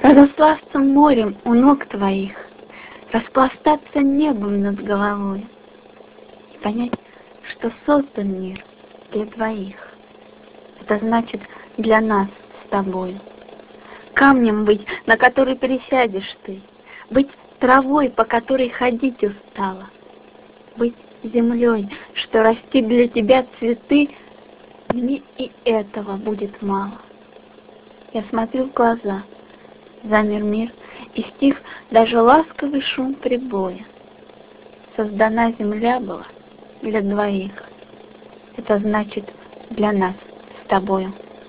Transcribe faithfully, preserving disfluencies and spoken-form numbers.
разослаться морем у ног твоих, распластаться небом над головой и понять, что создан мир для двоих. Это значит для нас с тобою. Камнем быть, на который присядешь ты, быть травой, по которой ходить устала, быть землей, что растит для тебя цветы, мне и этого будет мало. Я смотрю в глаза, замер мир, и стих даже ласковый шум прибоя. Создана земля была для двоих. Это значит для нас с тобою.